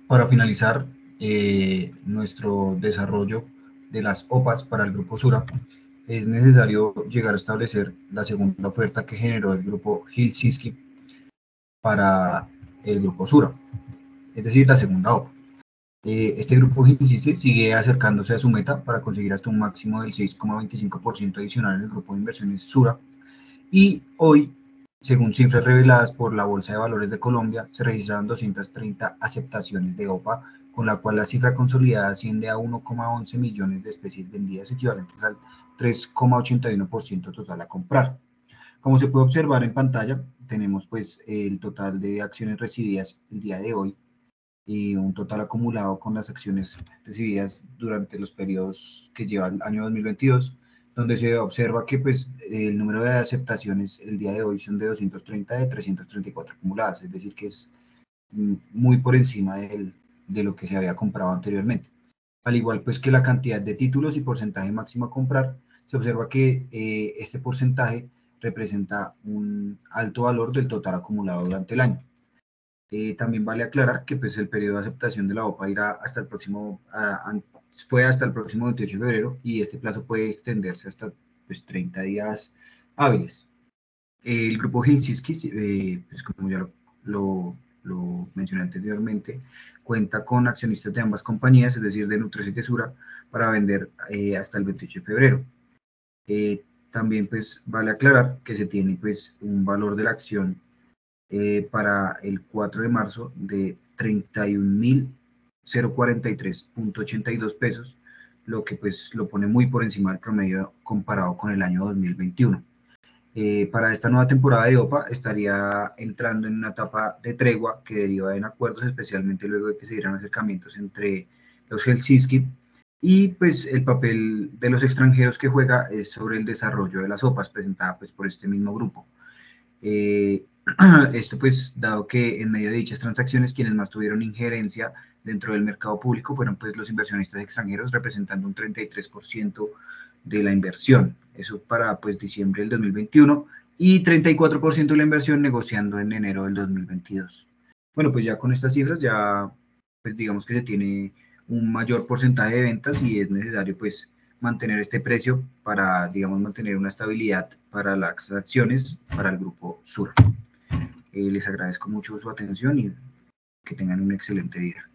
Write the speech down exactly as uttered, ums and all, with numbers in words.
Para finalizar eh, nuestro desarrollo de las O P As para el Grupo Sura, es necesario llegar a establecer la segunda oferta que generó el Grupo Helsinki para el Grupo Sura, es decir, la segunda O P A. Eh, este grupo insiste, sigue acercándose a su meta para conseguir hasta un máximo del seis coma veinticinco por ciento adicional en el grupo de inversiones Sura. Y hoy, según cifras reveladas por la Bolsa de Valores de Colombia, se registraron doscientas treinta aceptaciones de O P A, con la cual la cifra consolidada asciende a uno coma once millones de especies vendidas, equivalentes al tres coma ochenta y uno por ciento total a comprar. Como se puede observar en pantalla, tenemos pues el total de acciones recibidas el día de hoy y un total acumulado con las acciones recibidas durante los periodos que lleva el año dos mil veintidós, donde se observa que pues, el número de aceptaciones el día de hoy son de doscientos treinta de trescientos treinta y cuatro acumuladas, es decir, que es muy por encima del, de lo que se había comprado anteriormente. Al igual pues que la cantidad de títulos y porcentaje máximo a comprar, se observa que eh, este porcentaje representa un alto valor del total acumulado durante el año. Eh, también vale aclarar que pues, el periodo de aceptación de la O P A irá hasta el próximo, a, a, fue hasta el próximo veintiocho de febrero y este plazo puede extenderse hasta pues, treinta días hábiles. El grupo Helsinki, eh, pues, como ya lo, lo, lo, mencioné anteriormente, cuenta con accionistas de ambas compañías, es decir, de Nutres y Tesura, para vender eh, hasta el veintiocho de febrero. Eh, también pues vale aclarar que se tiene pues un valor de la acción eh, para el cuatro de marzo de treinta y un mil cuarenta y tres punto ochenta y dos pesos, lo que pues lo pone muy por encima del promedio comparado con el año dos mil veintiuno. Eh, para esta nueva temporada de O P A estaría entrando en una etapa de tregua que deriva en acuerdos, especialmente luego de que se dieran acercamientos entre los Helsinki, y pues el papel de los extranjeros que juega es sobre el desarrollo de las O P As presentada pues por este mismo grupo. Eh, esto pues dado que en medio de dichas transacciones quienes más tuvieron injerencia dentro del mercado público fueron pues los inversionistas extranjeros representando un treinta y tres por ciento de la inversión, eso para pues diciembre del dos mil veintiuno y treinta y cuatro por ciento de la inversión negociando en enero del dos mil veintidós. Bueno, pues ya con estas cifras ya pues digamos que se tiene un mayor porcentaje de ventas y es necesario pues mantener este precio para, digamos, mantener una estabilidad para las acciones para el grupo Sur. Eh, les agradezco mucho su atención y que tengan un excelente día.